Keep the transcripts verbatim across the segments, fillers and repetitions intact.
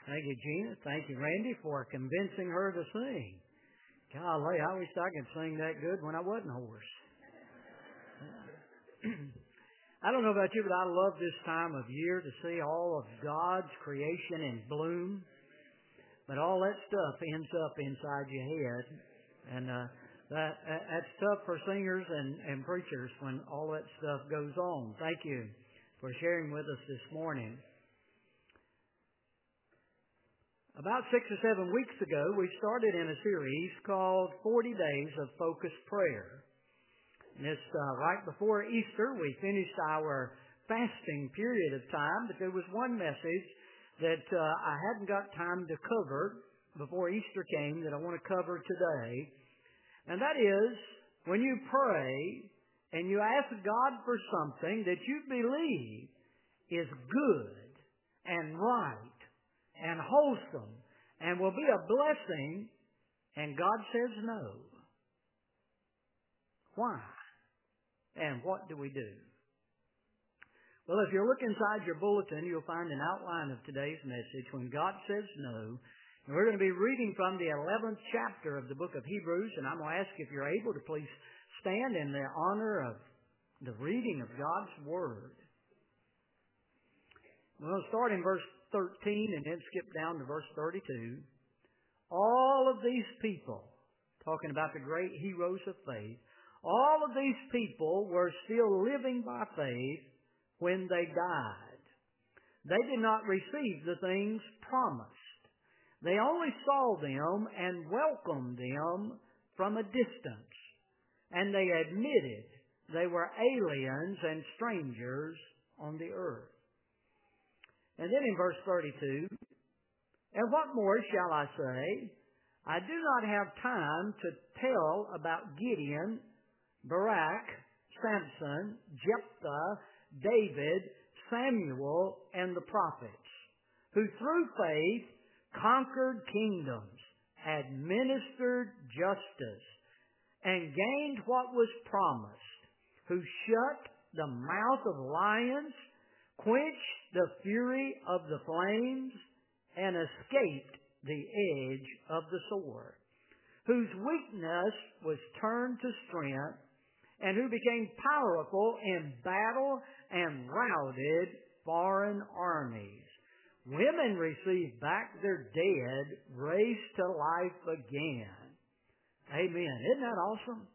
Thank you, Gina. Thank you, Randy, for convincing her to sing. Golly, I wish I could sing that good when I wasn't hoarse. I don't know about you, but I love this time of year to see all of God's creation in bloom. But all that stuff ends up inside your head. And uh, that that's tough for singers and, and preachers when all that stuff goes on. Thank you for sharing with us this morning. About six or seven weeks ago, we started in a series called forty days of Focused Prayer. And this, uh, right before Easter, we finished our fasting period of time, but there was one message that uh, I hadn't got time to cover before Easter came that I want to cover today. And that is, when you pray and you ask God for something that you believe is good and right and wholesome and will be a blessing, and God says no. Why? And what do we do? Well, if you look inside your bulletin, you'll find an outline of today's message, When God Says No. And we're going to be reading from the eleventh chapter of the book of Hebrews, and I'm going to ask if you're able to please stand in the honor of the reading of God's Word. We'll start in verse thirteen and then skip down to verse thirty-two. All of these people, talking about the great heroes of faith, all of these people were still living by faith when they died. They did not receive the things promised. They only saw them and welcomed them from a distance, and they admitted they were aliens and strangers on the earth. And then in verse thirty-two, and what more shall I say? I do not have time to tell about Gideon, Barak, Samson, Jephthah, David, Samuel, and the prophets, who through faith conquered kingdoms, administered justice, and gained what was promised, who shut the mouth of lions, quenched the fury of the flames, and escaped the edge of the sword, whose weakness was turned to strength, and who became powerful in battle and routed foreign armies. Women received back their dead, raised to life again. Amen. Isn't that awesome?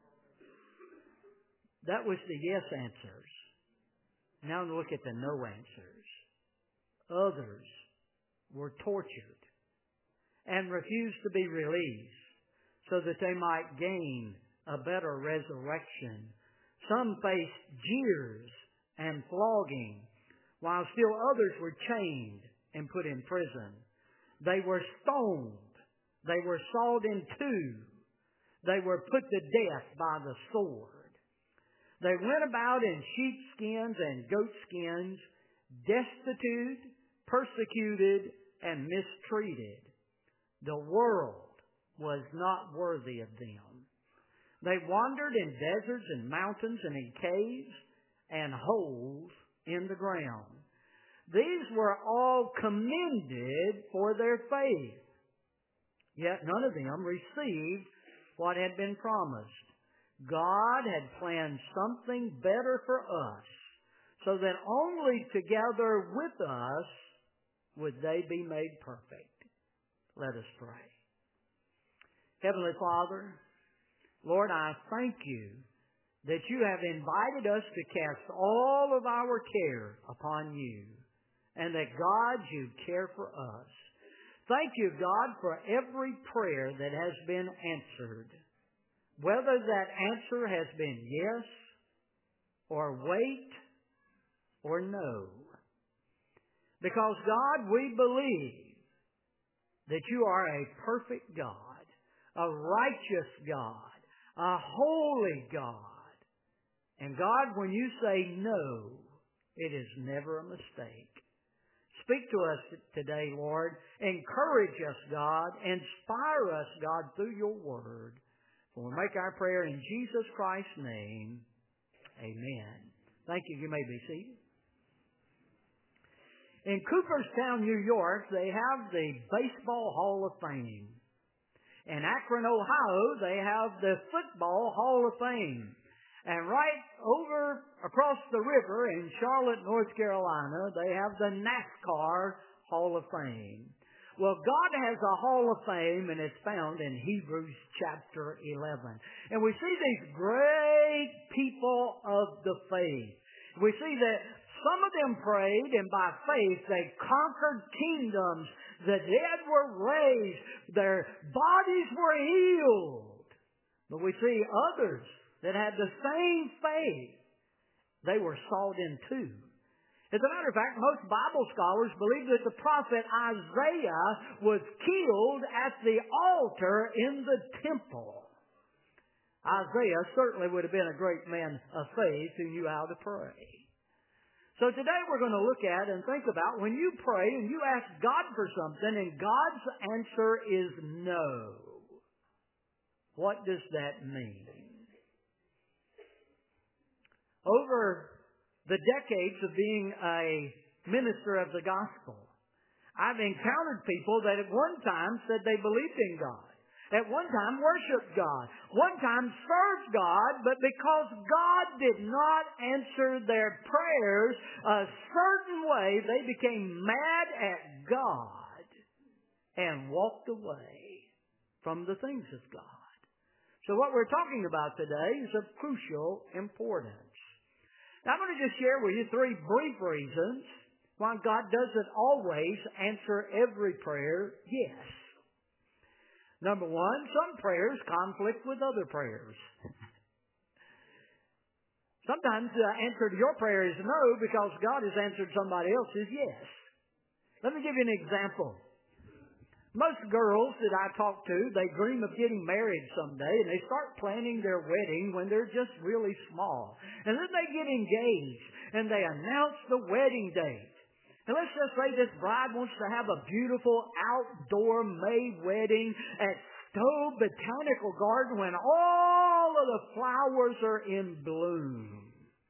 That was the yes answers. Now look at the no answers. Others were tortured and refused to be released so that they might gain a better resurrection. Some faced jeers and flogging, while still others were chained and put in prison. They were stoned. They were sawed in two. They were put to death by the sword. They went about in sheepskins and goatskins, destitute, persecuted, and mistreated. The world was not worthy of them. They wandered in deserts and mountains and in caves and holes in the ground. These were all commended for their faith. Yet none of them received what had been promised. God had planned something better for us, so that only together with us would they be made perfect. Let us pray. Heavenly Father, Lord, I thank you that you have invited us to cast all of our care upon you, and that, God, you care for us. Thank you, God, for every prayer that has been answered, whether that answer has been yes, or wait, or no. Because, God, we believe that you are a perfect God, a righteous God, a holy God. And God, when you say no, it is never a mistake. Speak to us today, Lord. Encourage us, God. Inspire us, God, through your word. For we make our prayer in Jesus Christ's name. Amen. Thank you. You may be seated. In Cooperstown, New York, they have the Baseball Hall of Fame. In Akron, Ohio, they have the Football Hall of Fame. And right over across the river in Charlotte, North Carolina, they have the NASCAR Hall of Fame. Well, God has a Hall of Fame, and it's found in Hebrews chapter eleven. And we see these great people of the faith. We see that some of them prayed, and by faith they conquered kingdoms. The dead were raised. Their bodies were healed. But we see others that had the same faith. They were sawed in two. As a matter of fact, most Bible scholars believe that the prophet Isaiah was killed at the altar in the temple. Isaiah certainly would have been a great man of faith who knew how to pray. So today we're going to look at and think about when you pray and you ask God for something and God's answer is no. What does that mean? Over the decades of being a minister of the gospel, I've encountered people that at one time said they believed in God. At one time worshiped God. One time served God, but because God did not answer their prayers a certain way, they became mad at God and walked away from the things of God. So what we're talking about today is of crucial importance. Now I'm going to just share with you three brief reasons why God doesn't always answer every prayer yes. Number one, some prayers conflict with other prayers. Sometimes the answer to your prayer is no because God has answered somebody else's yes. Let me give you an example. Most girls that I talk to, they dream of getting married someday, and they start planning their wedding when they're just really small. And then they get engaged, and they announce the wedding date. And let's just say this bride wants to have a beautiful outdoor May wedding at Stowe Botanical Garden when all of the flowers are in bloom.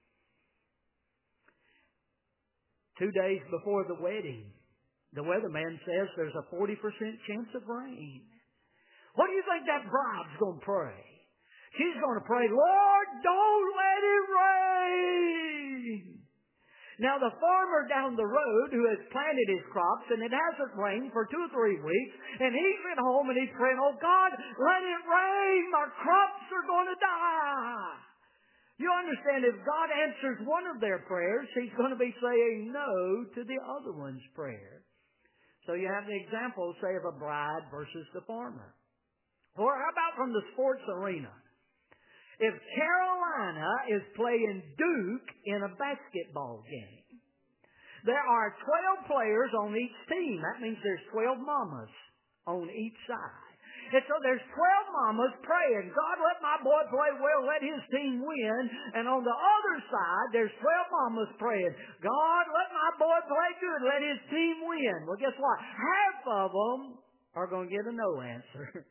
Two days before the wedding, the weatherman says there's a forty percent chance of rain. What do you think that bride's going to pray? She's going to pray, Lord, don't let it rain. Now, the farmer down the road who has planted his crops and it hasn't rained for two or three weeks, and he's at home and he's praying, oh God, let it rain, my crops are going to die. You understand, if God answers one of their prayers, he's going to be saying no to the other one's prayer. So you have the example, say, of a bride versus the farmer. Or how about from the sports arena? If Carolina is playing Duke in a basketball game, there are twelve players on each team. That means there's twelve mamas on each side. And so there's twelve mamas praying, God, let my boy play well, let his team win. And on the other side, there's twelve mamas praying, God, let my boy play good, let his team win. Well, guess what? Half of them are going to get a no answer.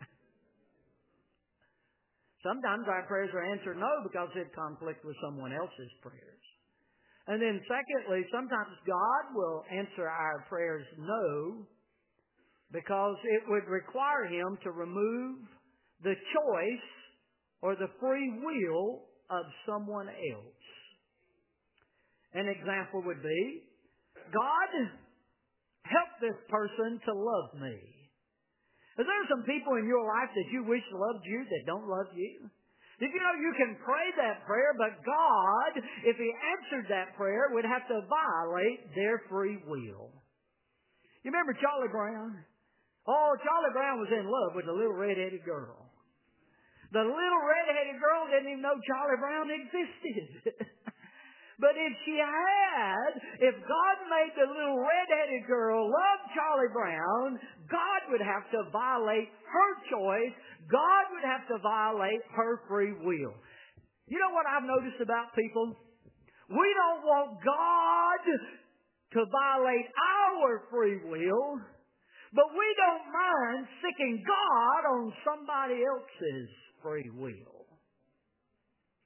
Sometimes our prayers are answered no because they conflict with someone else's prayers. And then secondly, sometimes God will answer our prayers no because it would require Him to remove the choice or the free will of someone else. An example would be, God, help this person to love me. Is there some people in your life that you wish loved you that don't love you? Did you know you can pray that prayer, but God, if He answered that prayer, would have to violate their free will? You remember Charlie Brown? Oh, Charlie Brown was in love with a little red-headed girl. The little red-headed girl didn't even know Charlie Brown existed. But if she had, if God made the little red-headed girl love Charlie Brown, God would have to violate her choice. God would have to violate her free will. You know what I've noticed about people? We don't want God to violate our free will, but we don't mind sicking God on somebody else's free will.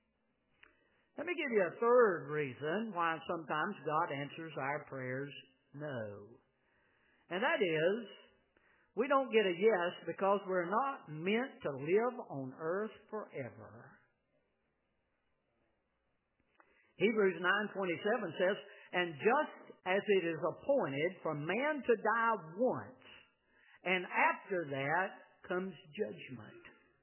Let me give you a third reason why sometimes God answers our prayers no. And that is, we don't get a yes because we're not meant to live on earth forever. Hebrews nine twenty-seven says, and just as it is appointed for man to die once, and after that comes judgment.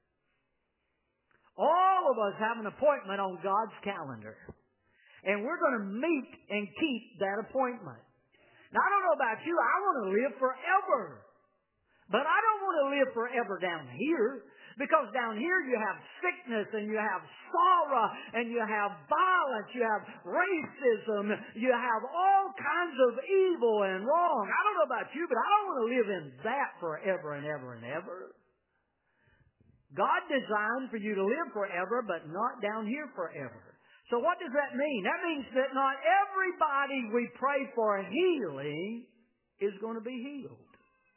All of us have an appointment on God's calendar. And we're going to meet and keep that appointment. Now, I don't know about you. I want to live forever. But I don't want to live forever down here. Because down here you have sickness and you have sorrow and you have violence, you have racism, you have all kinds of evil and wrong. I don't know about you, but I don't want to live in that forever and ever and ever. God designed for you to live forever, but not down here forever. So what does that mean? That means that not everybody we pray for healing is going to be healed.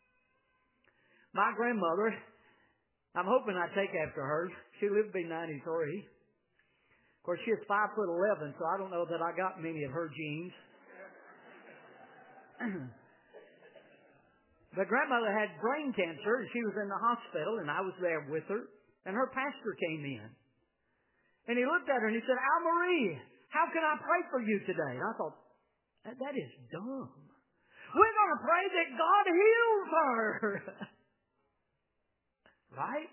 My grandmother, I'm hoping I take after her. She lived to be ninety-three. Of course, she is five foot eleven, so I don't know that I got many of her genes. But grandmother had brain cancer, and she was in the hospital, and I was there with her, and her pastor came in. And he looked at her, and he said, Al Marie, how can I pray for you today? And I thought, that, that is dumb. We're going to pray that God heals her. Right?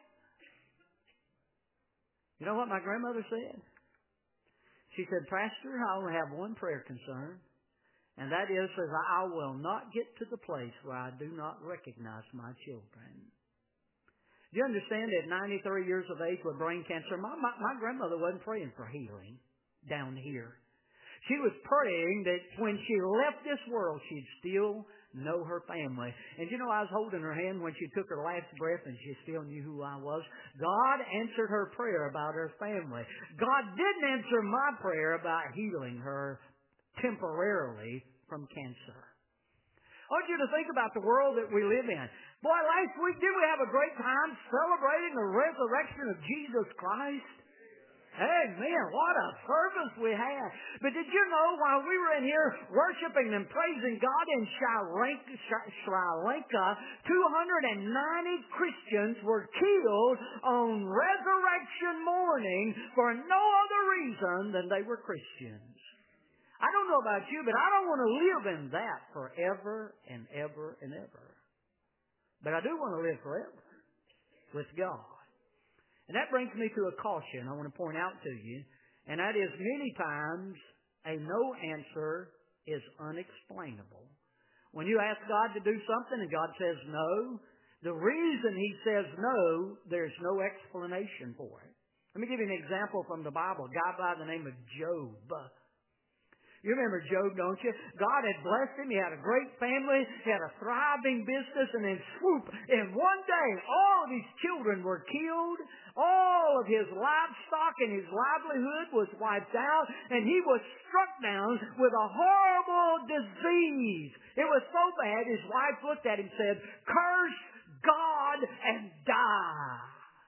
You know what my grandmother said? She said, Pastor, I only have one prayer concern, and that is, says, I will not get to the place where I do not recognize my children. Do you understand at ninety-three years of age with brain cancer, my, my, my grandmother wasn't praying for healing down here. She was praying that when she left this world, she'd still know her family. And you know, I was holding her hand when she took her last breath and she still knew who I was. God answered her prayer about her family. God didn't answer my prayer about healing her temporarily from cancer. I want you to think about the world that we live in. Boy, last week, did we have a great time celebrating the resurrection of Jesus Christ? Amen. What a service we had. But did you know while we were in here worshiping and praising God in Sri Lanka, Sri Lanka, two hundred ninety Christians were killed on resurrection morning for no other reason than they were Christians. I don't know about you, but I don't want to live in that forever and ever and ever. But I do want to live forever with God. And that brings me to a caution I want to point out to you, and that is many times a no answer is unexplainable. When you ask God to do something and God says no, the reason He says no, there's no explanation for it. Let me give you an example from the Bible, a guy by the name of Job. You remember Job, don't you? God had blessed him. He had a great family. He had a thriving business. And then swoop, in one day, all of his children were killed. All of his livestock and his livelihood was wiped out. And he was struck down with a horrible disease. It was so bad, his wife looked at him and said, curse God and die.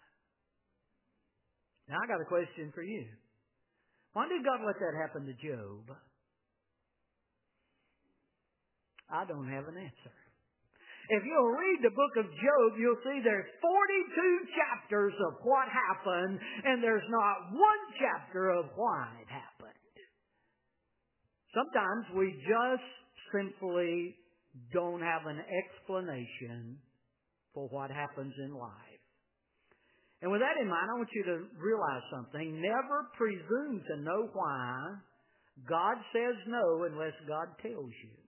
Now, I got a question for you. Why did God let that happen to Job? I don't have an answer. If you'll read the book of Job, you'll see there's forty-two chapters of what happened, and there's not one chapter of why it happened. Sometimes we just simply don't have an explanation for what happens in life. And with that in mind, I want you to realize something. Never presume to know why God says no unless God tells you.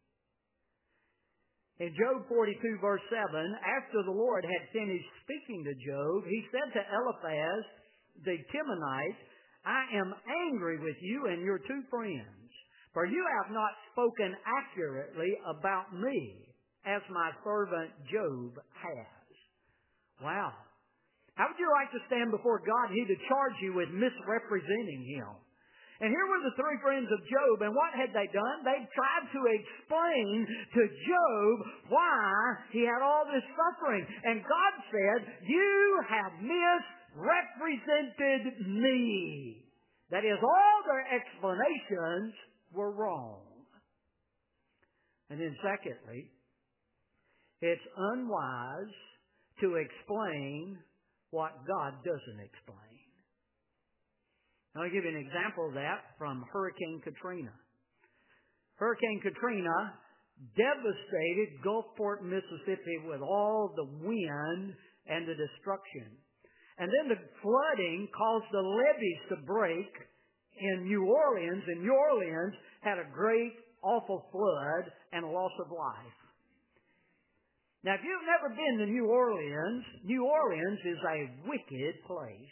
In Job forty-two, verse seven, after the Lord had finished speaking to Job, He said to Eliphaz the Temanite, I am angry with you and your two friends, for you have not spoken accurately about me, as my servant Job has. Wow. How would you like to stand before God and He to charge you with misrepresenting Him? And here were the three friends of Job, and what had they done? They tried to explain to Job why he had all this suffering. And God said, you have misrepresented me. That is, all their explanations were wrong. And then secondly, it's unwise to explain what God doesn't explain. I'll give you an example of that from Hurricane Katrina. Hurricane Katrina devastated Gulfport, Mississippi with all the wind and the destruction. And then the flooding caused the levees to break in New Orleans, and New Orleans had a great, awful flood and a loss of life. Now, if you've never been to New Orleans, New Orleans is a wicked place.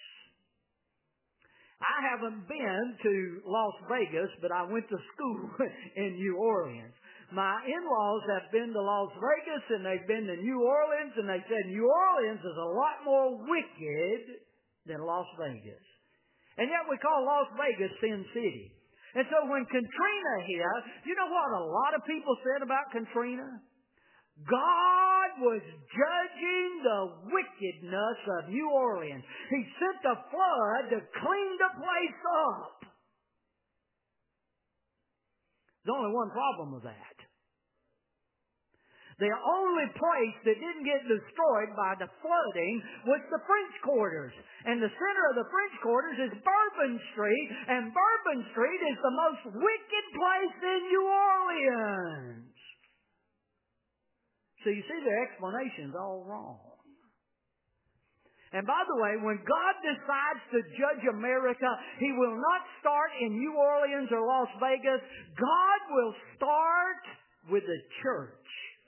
I haven't been to Las Vegas, but I went to school in New Orleans. My in-laws have been to Las Vegas and they've been to New Orleans, and they said New Orleans is a lot more wicked than Las Vegas. And yet we call Las Vegas Sin City. And so when Katrina hit, you know what a lot of people said about Katrina? God was judging the wickedness of New Orleans. He sent the flood to clean the place up. There's only one problem with that. The only place that didn't get destroyed by the flooding was the French Quarters. And the center of the French Quarters is Bourbon Street, and Bourbon Street is the most wicked place in New Orleans. So you see, the explanation's all wrong. And by the way, when God decides to judge America, He will not start in New Orleans or Las Vegas. God will start with the church.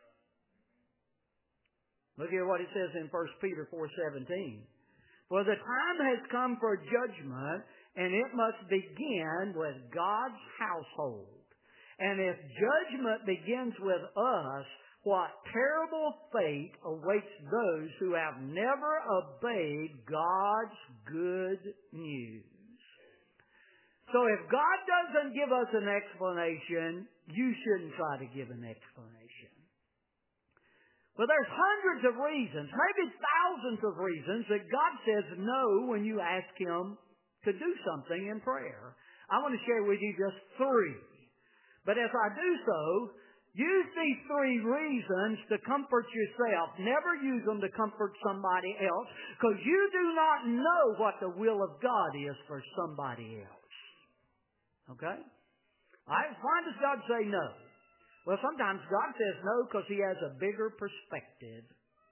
Look at what it says in First Peter four seventeen. For the time has come for judgment, and it must begin with God's household. And if judgment begins with us, what terrible fate awaits those who have never obeyed God's good news. So if God doesn't give us an explanation, you shouldn't try to give an explanation. Well, there's hundreds of reasons, maybe thousands of reasons that God says no when you ask Him to do something in prayer. I want to share with you just three. But as I do so, use these three reasons to comfort yourself. Never use them to comfort somebody else, because you do not know what the will of God is for somebody else. Okay? All right, why does God say no? Well, sometimes God says no because He has a bigger perspective.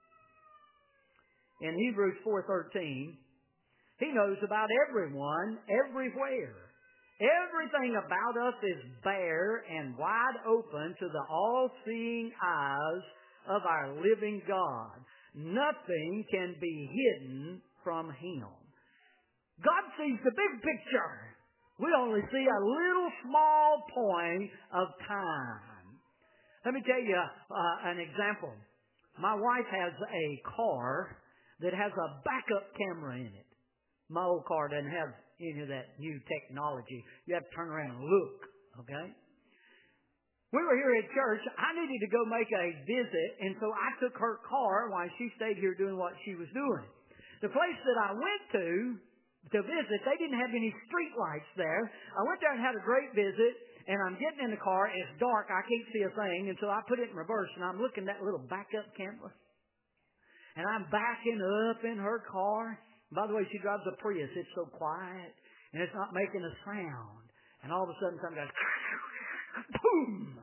In Hebrews four thirteen, He knows about everyone, everywhere. Everything about us is bare and wide open to the all-seeing eyes of our living God. Nothing can be hidden from Him. God sees the big picture. We only see a little small point of time. Let me tell you uh, an example. My wife has a car that has a backup camera in it. My old car doesn't have any of that new technology. You have to turn around and look, okay? We were here at church. I needed to go make a visit, and so I took her car while she stayed here doing what she was doing. The place that I went to to visit, they didn't have any street lights there. I went there and had a great visit, and I'm getting in the car. It's dark. I can't see a thing, and so I put it in reverse, and I'm looking at that little backup camera. And I'm backing up in her car. By the way, she drives a Prius. It's so quiet, and it's not making a sound. And all of a sudden, something goes, boom!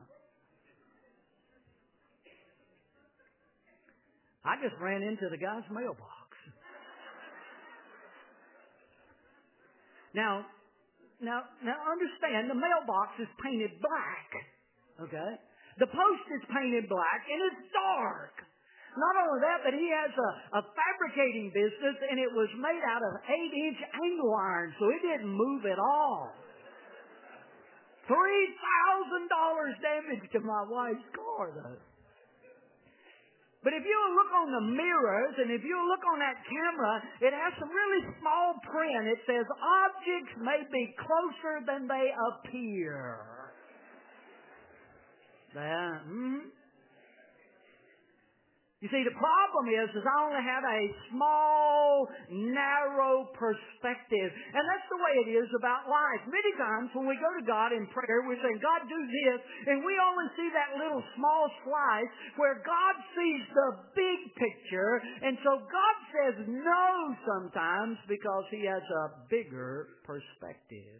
I just ran into the guy's mailbox. Now, now, now understand, the mailbox is painted black, okay? The post is painted black, and it's dark. Not only that, but he has a, a fabricating business, and it was made out of eight-inch angle iron, so it didn't move at all. three thousand dollars damage to my wife's car, though. But if you look on the mirrors, and if you look on that camera, it has some really small print. It says, objects may be closer than they appear. That, mm-hmm. You see, the problem is, is I only have a small, narrow perspective. And that's the way it is about life. Many times when we go to God in prayer, we're saying, God, do this. And we only see that little small slice where God sees the big picture. And so God says no sometimes because He has a bigger perspective.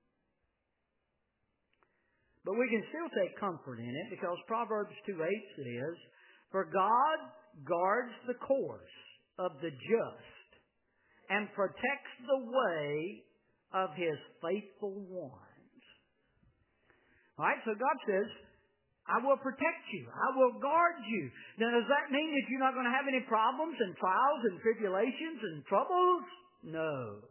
But we can still take comfort in it because Proverbs two eight says, for God guards the course of the just and protects the way of His faithful ones. All right, so God says, I will protect you. I will guard you. Now, does that mean that you're not going to have any problems and trials and tribulations and troubles? No.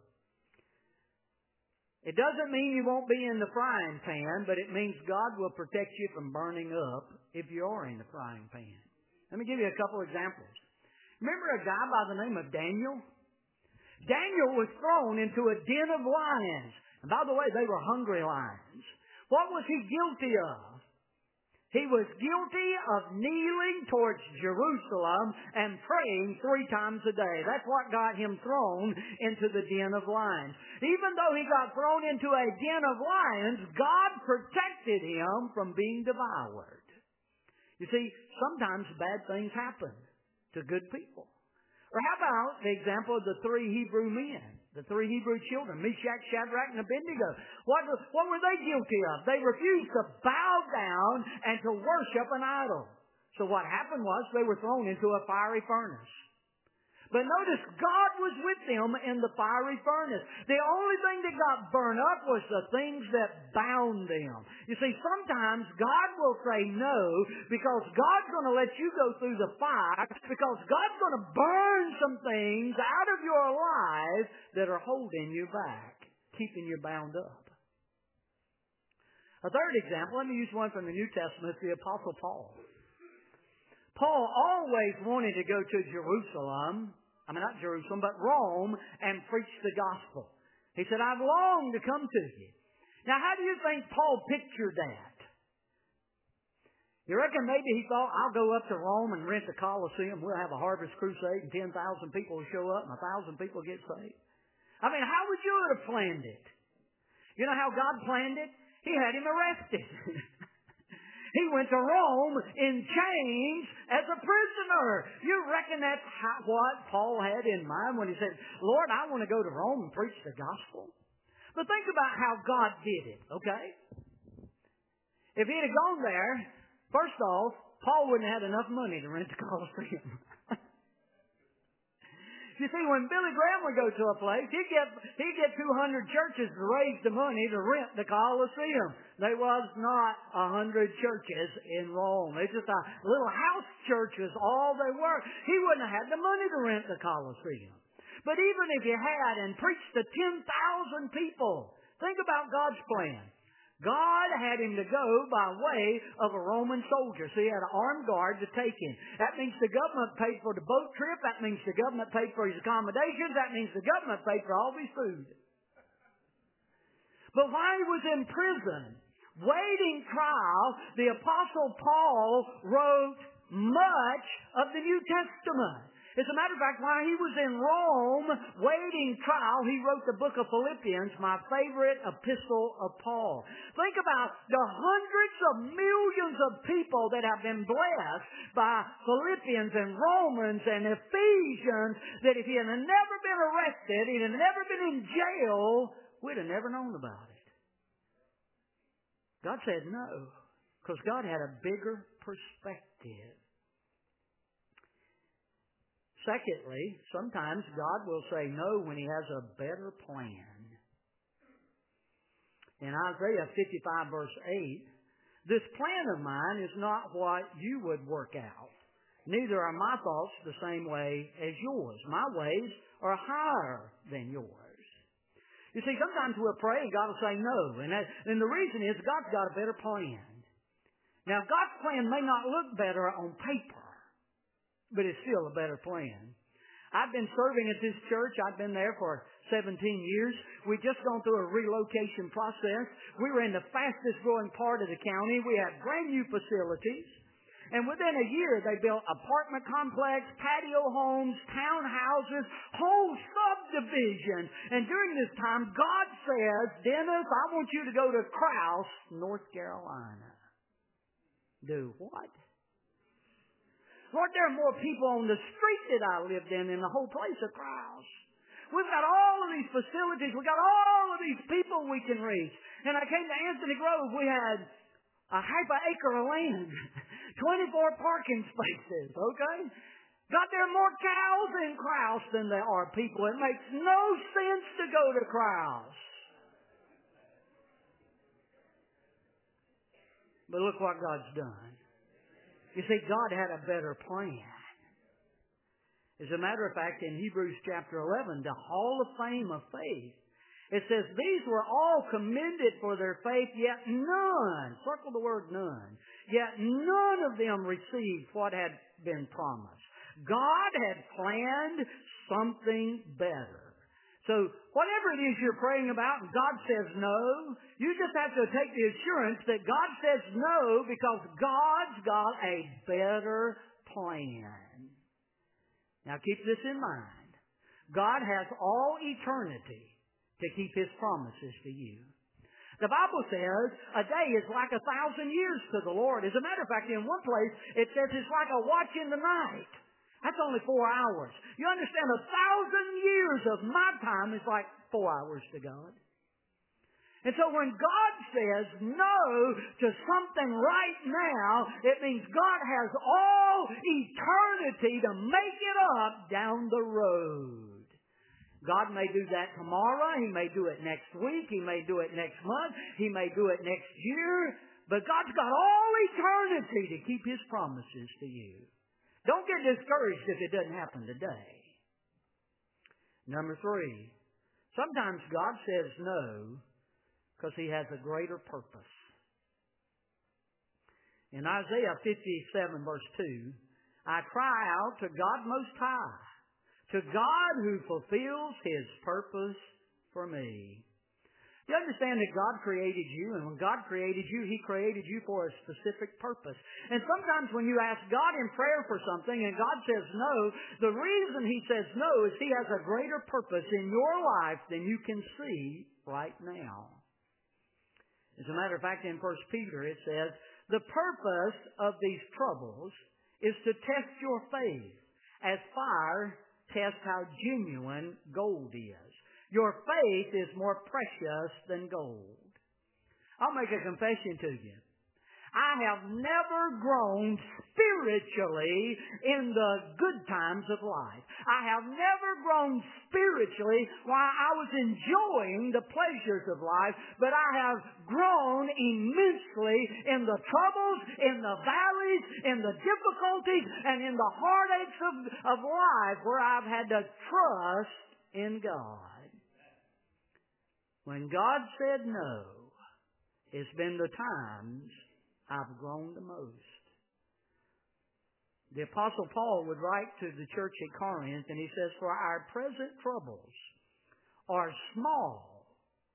It doesn't mean you won't be in the frying pan, but it means God will protect you from burning up if you are in the frying pan. Let me give you a couple examples. Remember a guy by the name of Daniel? Daniel was thrown into a den of lions. And by the way, they were hungry lions. What was he guilty of? He was guilty of kneeling towards Jerusalem and praying three times a day. That's what got him thrown into the den of lions. Even though he got thrown into a den of lions, God protected him from being devoured. You see, sometimes bad things happen to good people. Or how about the example of the three Hebrew men, the three Hebrew children, Meshach, Shadrach, and Abednego? What, what were they guilty of? They refused to bow down and to worship an idol. So what happened was they were thrown into a fiery furnace. But notice, God was with them in the fiery furnace. The only thing that got burned up was the things that bound them. You see, sometimes God will say no because God's going to let you go through the fire because God's going to burn some things out of your life that are holding you back, keeping you bound up. A third example, let me use one from the New Testament, the Apostle Paul. Paul always wanted to go to Jerusalem, I mean not Jerusalem, but Rome, and preach the gospel. He said, I've longed to come to you. Now how do you think Paul pictured that? You reckon maybe he thought, I'll go up to Rome and rent the Colosseum, we'll have a harvest crusade, and ten thousand people will show up, and one thousand people get saved? I mean, how would you have planned it? You know how God planned it? He had him arrested. He went to Rome in chains as a prisoner. You reckon that's how, what Paul had in mind when he said, Lord, I want to go to Rome and preach the gospel? But think about how God did it, okay? If he had gone there, first off, Paul wouldn't have had enough money to rent the Colosseum. You see, when Billy Graham would go to a place, he'd get, he'd get two hundred churches to raise the money to rent the Colosseum. There was not a hundred churches in Rome. They just a little house churches, all they were. He wouldn't have had the money to rent the Colosseum. But even if he had and preached to ten thousand people, think about God's plan. God had him to go by way of a Roman soldier. So he had an armed guard to take him. That means the government paid for the boat trip. That means the government paid for his accommodations. That means the government paid for all of his food. But while he was in prison, waiting trial, the Apostle Paul wrote much of the New Testament. As a matter of fact, while he was in Rome waiting trial, he wrote the book of Philippians, my favorite epistle of Paul. Think about the hundreds of millions of people that have been blessed by Philippians and Romans and Ephesians, that if he had never been arrested, he'd have never been in jail, we'd have never known about it. God said no, because God had a bigger perspective. Secondly, sometimes God will say no when He has a better plan. In Isaiah fifty-five verse eight, this plan of mine is not what you would work out. Neither are my thoughts the same way as yours. My ways are higher than yours. You see, sometimes we'll pray and God will say no. And, that, and the reason is God's got a better plan. Now, God's plan may not look better on paper, but it's still a better plan. I've been serving at this church. I've been there for seventeen years. We've just gone through a relocation process. We were in the fastest growing part of the county. We had brand new facilities. And within a year, they built apartment complex, patio homes, townhouses, whole subdivisions. And during this time, God says, Dennis, I want you to go to Krause, North Carolina. Do what? Lord, there are more people on the street that I lived in than the whole place of Krause. We've got all of these facilities. We've got all of these people we can reach. And I came to Anthony Grove. We had a half an acre of land, twenty-four parking spaces, okay? God, there are more cows in Krause than there are people. It makes no sense to go to Krause. But look what God's done. You see, God had a better plan. As a matter of fact, in Hebrews chapter eleven, the Hall of Fame of Faith, it says, these were all commended for their faith, yet none, circle the word none, yet none of them received what had been promised. God had planned something better. So whatever it is you're praying about and God says no, you just have to take the assurance that God says no because God's got a better plan. Now keep this in mind. God has all eternity to keep His promises to you. The Bible says a day is like a thousand years to the Lord. As a matter of fact, in one place it says it's like a watch in the night. That's only four hours. You understand, a thousand years of my time is like four hours to God. And so when God says no to something right now, it means God has all eternity to make it up down the road. God may do that tomorrow. He may do it next week. He may do it next month. He may do it next year. But God's got all eternity to keep His promises to you. Don't get discouraged if it doesn't happen today. Number three, sometimes God says no because He has a greater purpose. In Isaiah fifty-seven verse two, I cry out to God Most High, to God who fulfills His purpose for me. You understand that God created you, and when God created you, He created you for a specific purpose. And sometimes when you ask God in prayer for something and God says no, the reason He says no is He has a greater purpose in your life than you can see right now. As a matter of fact, in First Peter it says, the purpose of these troubles is to test your faith, as fire tests how genuine gold is. Your faith is more precious than gold. I'll make a confession to you. I have never grown spiritually in the good times of life. I have never grown spiritually while I was enjoying the pleasures of life, but I have grown immensely in the troubles, in the valleys, in the difficulties, and in the heartaches of, of life where I've had to trust in God. When God said no, it's been the times I've grown the most. The Apostle Paul would write to the church at Corinth, and he says, for our present troubles are small.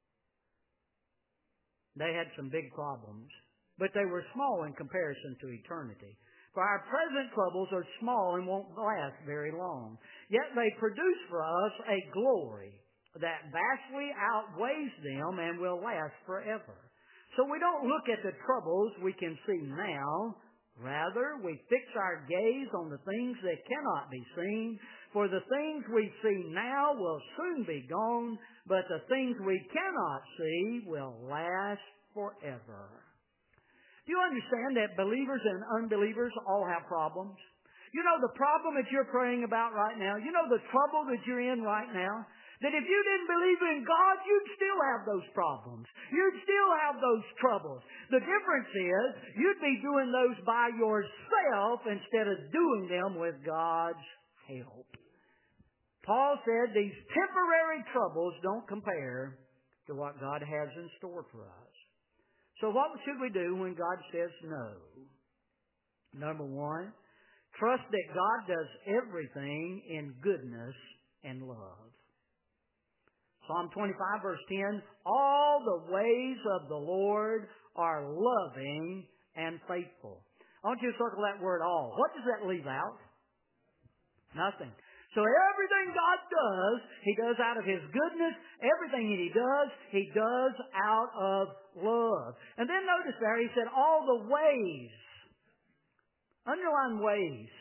They had some big problems, but they were small in comparison to eternity. For our present troubles are small and won't last very long. Yet they produce for us a glory that vastly outweighs them and will last forever. So we don't look at the troubles we can see now. Rather, we fix our gaze on the things that cannot be seen. For the things we see now will soon be gone, but the things we cannot see will last forever. Do you understand that believers and unbelievers all have problems? You know the problem that you're praying about right now? You know the trouble that you're in right now? That if you didn't believe in God, you'd still have those problems. You'd still have those troubles. The difference is you'd be doing those by yourself instead of doing them with God's help. Paul said these temporary troubles don't compare to what God has in store for us. So what should we do when God says no? Number one, trust that God does everything in goodness and love. Psalm twenty-five verse ten, all the ways of the Lord are loving and faithful. I want you to circle that word all. What does that leave out? Nothing. So everything God does, He does out of His goodness. Everything that He does, He does out of love. And then notice there, He said all the ways. Underline ways.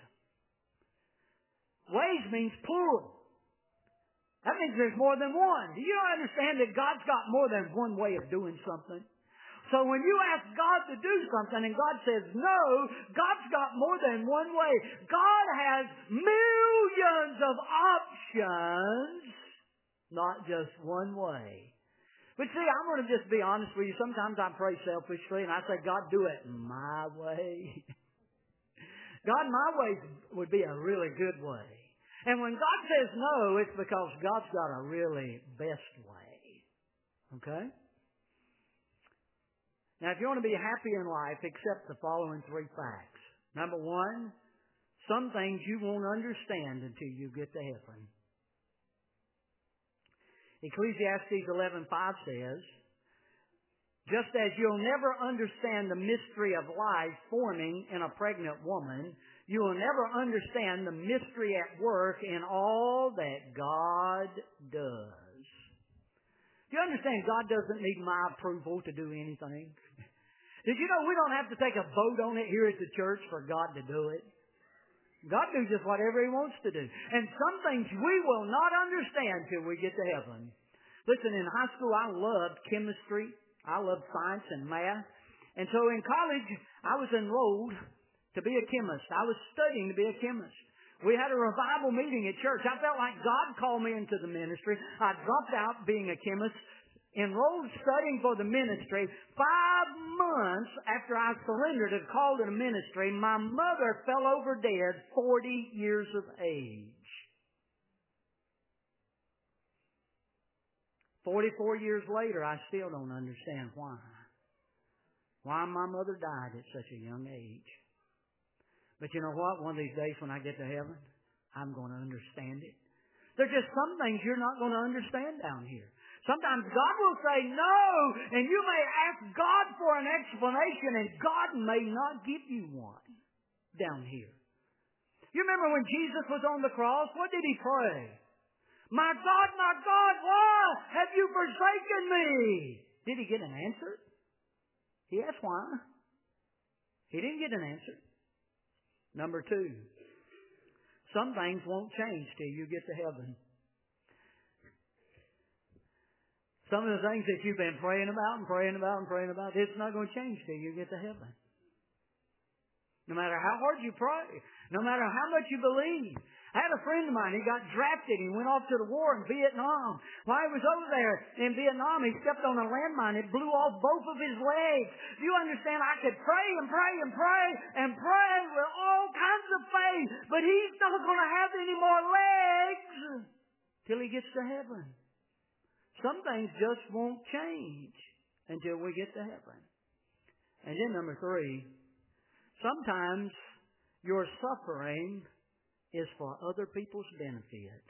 Ways means plural. That means there's more than one. Do you understand that God's got more than one way of doing something? So when you ask God to do something and God says no, God's got more than one way. God has millions of options, not just one way. But see, I'm going to just be honest with you. Sometimes I pray selfishly and I say, God, do it my way. God, my way would be a really good way. And when God says no, it's because God's got a really best way. Okay? Now, if you want to be happy in life, accept the following three facts. Number one, some things you won't understand until you get to heaven. Ecclesiastes eleven five says, just as you'll never understand the mystery of life forming in a pregnant woman, you will never understand the mystery at work in all that God does. Do you understand God doesn't need my approval to do anything? Did you know we don't have to take a vote on it here at the church for God to do it? God does just whatever He wants to do. And some things we will not understand till we get to heaven. Listen, in high school I loved chemistry. I loved science and math. And so in college I was enrolled to be a chemist. I was studying to be a chemist. We had a revival meeting at church. I felt like God called me into the ministry. I dropped out being a chemist, enrolled studying for the ministry. Five months after I surrendered and called to the ministry, my mother fell over dead, forty years of age. Forty-four years later, I still don't understand why. Why my mother died at such a young age. But you know what? One of these days when I get to heaven, I'm going to understand it. There's just some things you're not going to understand down here. Sometimes God will say no, and you may ask God for an explanation, and God may not give you one down here. You remember when Jesus was on the cross, what did He pray? My God, my God, why have you forsaken me? Did He get an answer? He asked why. He didn't get an answer. Number two, some things won't change till you get to heaven. Some of the things that you've been praying about and praying about and praying about, it's not going to change till you get to heaven. No matter how hard you pray, no matter how much you believe. I had a friend of mine, he got drafted, he went off to the war in Vietnam. While he was over there in Vietnam, he stepped on a landmine, it blew off both of his legs. You understand, I could pray and pray and pray and pray with all kinds of faith, but he's not going to have any more legs till he gets to heaven. Some things just won't change until we get to heaven. And then number three, sometimes your suffering is for other people's benefit.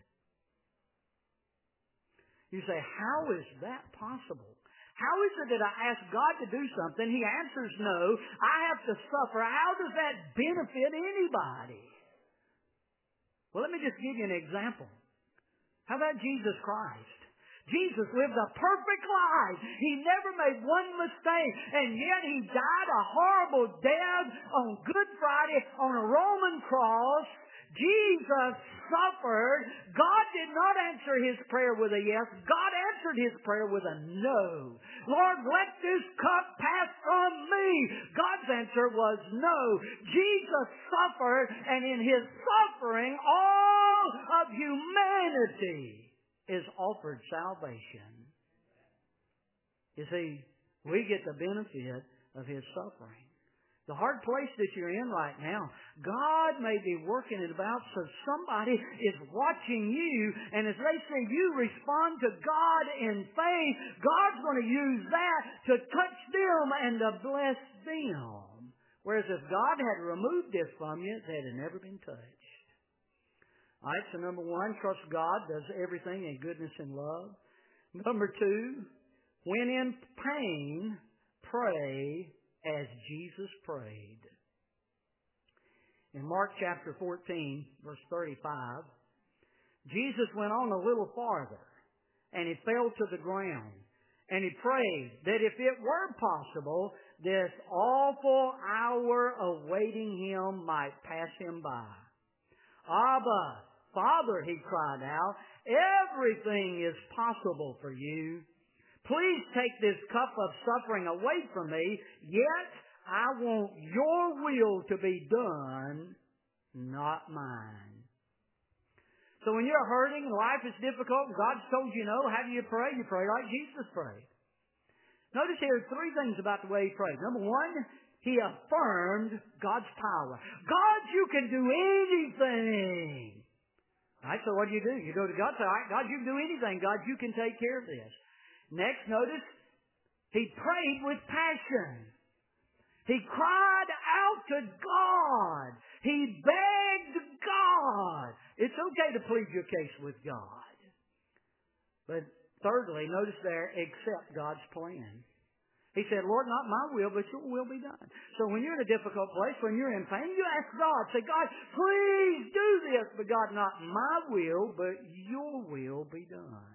You say, how is that possible? How is it that I ask God to do something, He answers no, I have to suffer? How does that benefit anybody? Well, let me just give you an example. How about Jesus Christ? Jesus lived a perfect life. He never made one mistake. And yet He died a horrible death on Good Friday on a Roman cross. Jesus suffered. God did not answer His prayer with a yes. God answered His prayer with a no. Lord, let this cup pass from me. God's answer was no. Jesus suffered, and in His suffering, all of humanity is offered salvation. You see, we get the benefit of His suffering. The hard place that you're in right now, God may be working it about so somebody is watching you, and as they see you respond to God in faith, God's going to use that to touch them and to bless them. Whereas if God had removed this from you, they had never been touched. All right, so number one, trust God does everything in goodness and love. Number two, when in pain, pray as Jesus prayed. In Mark chapter fourteen, verse thirty-five, Jesus went on a little farther, and he fell to the ground, and he prayed that if it were possible, this awful hour awaiting him might pass him by. Abba, Father, he cried out, everything is possible for you. Please take this cup of suffering away from me, yet I want your will to be done, not mine. So when you're hurting and life is difficult and God's told you no, how do you pray? You pray like Jesus prayed. Notice here three things about the way he prayed. Number one, he affirmed God's power. God, you can do anything. All right, so what do you do? You go to God and say, all right, God, you can do anything. God, you can take care of this. Next, notice, he prayed with passion. He cried out to God. He begged God. It's okay to plead your case with God. But thirdly, notice there, accept God's plan. He said, Lord, not my will, but your will be done. So when you're in a difficult place, when you're in pain, you ask God. Say, God, please do this. But God, not my will, but your will be done.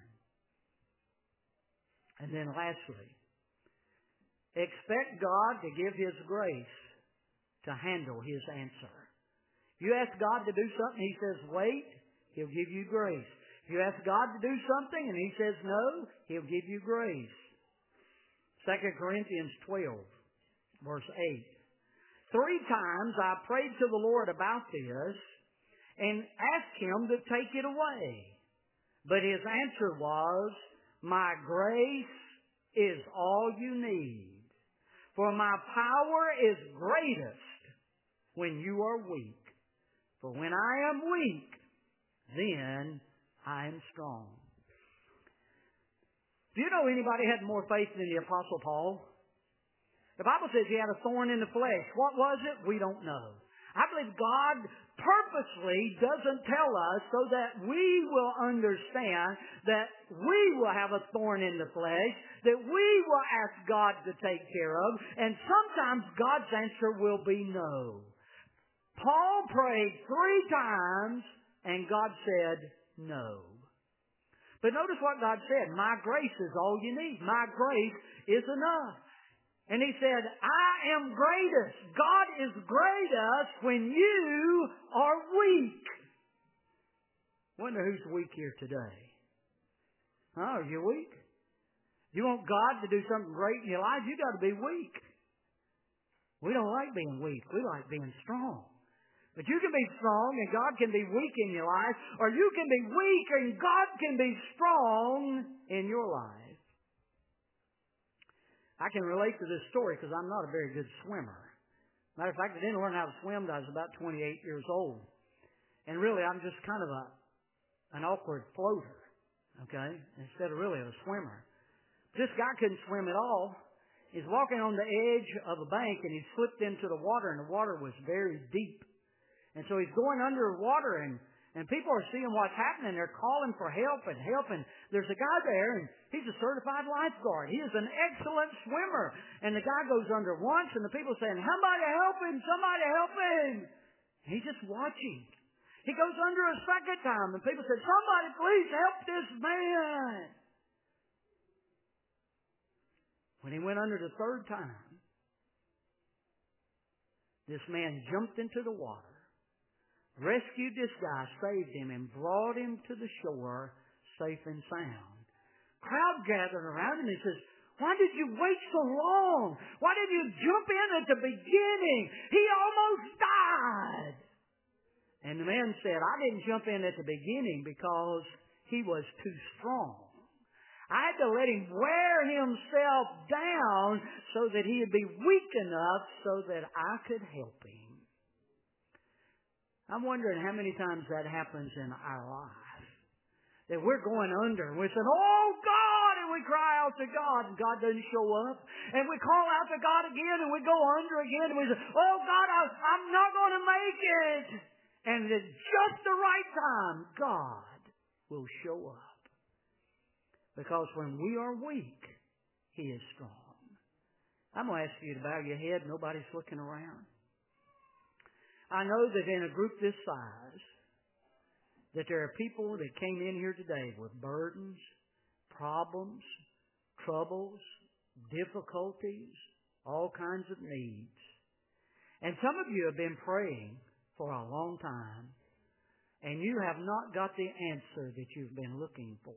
And then lastly, expect God to give His grace to handle His answer. If you ask God to do something, He says, wait, He'll give you grace. If you ask God to do something and He says no, He'll give you grace. Second Corinthians twelve, verse eight. Three times I prayed to the Lord about this and asked Him to take it away. But His answer was, my grace is all you need. For my power is greatest when you are weak. For when I am weak, then I am strong. Do you know anybody had more faith than the Apostle Paul? The Bible says he had a thorn in the flesh. What was it? We don't know. I believe God purposely doesn't tell us so that we will understand that we will have a thorn in the flesh, that we will ask God to take care of, and sometimes God's answer will be no. Paul prayed three times, and God said no. But notice what God said. My grace is all you need. My grace is enough. And He said, I am greatest. God is greatest when you are weak. Wonder who's weak here today. Huh? Are you weak? You want God to do something great in your life, you got to be weak. We don't like being weak. We like being strong. But you can be strong and God can be weak in your life, or you can be weak and God can be strong in your life. I can relate to this story because I'm not a very good swimmer. Matter of fact, I didn't learn how to swim until I was about twenty-eight years old. And really, I'm just kind of a an awkward floater, okay, instead of really a swimmer. This guy couldn't swim at all. He's walking on the edge of a bank, and he slipped into the water, and the water was very deep. And so he's going underwater, and, and people are seeing what's happening. They're calling for help and help. And there's a guy there, and he's a certified lifeguard. He is an excellent swimmer. And the guy goes under once, and the people are saying, somebody help him, somebody help him. He's just watching. He goes under a second time, and people say, somebody please help this man. When he went under the third time, this man jumped into the water, rescued this guy, saved him, and brought him to the shore safe and sound. Crowd gathered around him and he says, why did you wait so long? Why did you jump in at the beginning? He almost died. And the man said, I didn't jump in at the beginning because he was too strong. I had to let him wear himself down so that he would be weak enough so that I could help him. I'm wondering how many times that happens in our life. That we're going under and we're saying, oh God, and we cry out to God and God doesn't show up. And we call out to God again and we go under again and we say, oh God, I, I'm not going to make it. And at just the right time, God will show up. Because when we are weak, He is strong. I'm going to ask you to bow your head. Nobody's looking around. I know that in a group this size, that there are people that came in here today with burdens, problems, troubles, difficulties, all kinds of needs. And some of you have been praying for a long time, and you have not got the answer that you've been looking for.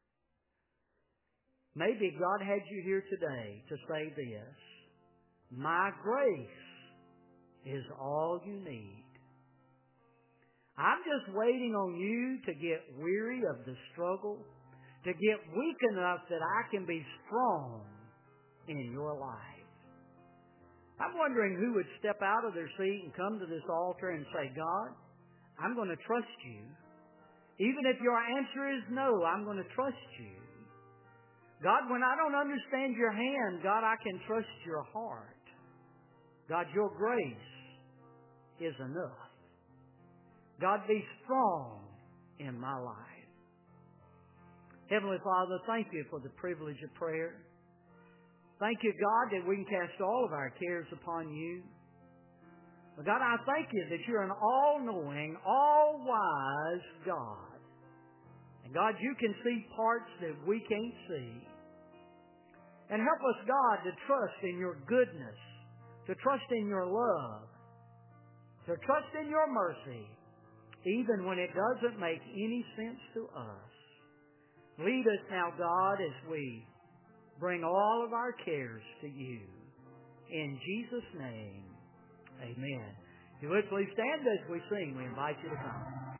Maybe God had you here today to say this: my grace is all you need. I'm just waiting on you to get weary of the struggle, to get weak enough that I can be strong in your life. I'm wondering who would step out of their seat and come to this altar and say, God, I'm going to trust you. Even if your answer is no, I'm going to trust you. God, when I don't understand your hand, God, I can trust your heart. God, your grace is enough. God, be strong in my life. Heavenly Father, thank you for the privilege of prayer. Thank you, God, that we can cast all of our cares upon you. But God, I thank you that you're an all-knowing, all-wise God. And God, you can see parts that we can't see. And help us, God, to trust in your goodness, to trust in your love, to trust in your mercy, even when it doesn't make any sense to us. Lead us now, God, as we bring all of our cares to you. In Jesus' name, amen. If you would please stand as we sing, we invite you to come.